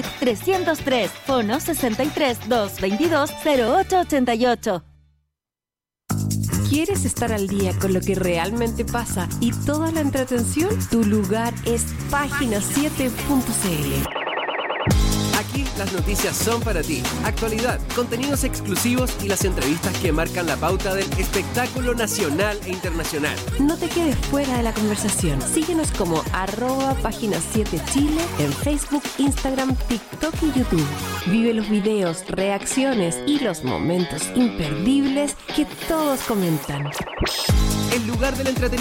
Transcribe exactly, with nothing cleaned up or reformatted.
Madrid trescientos tres, fono sesenta y tres, doscientos veintidós, cero ocho ochenta y ocho. ¿Quieres estar al día con lo que realmente pasa y toda la entretención? Tu lugar es página siete punto c l. Aquí las noticias son para ti. Actualidad, contenidos exclusivos y las entrevistas que marcan la pauta del espectáculo nacional e internacional. No te quedes fuera de la conversación. Síguenos como arroba página siete Chile en Facebook, Instagram, TikTok y YouTube. Vive los videos, reacciones y los momentos imperdibles que todos comentan. El lugar del entretenimiento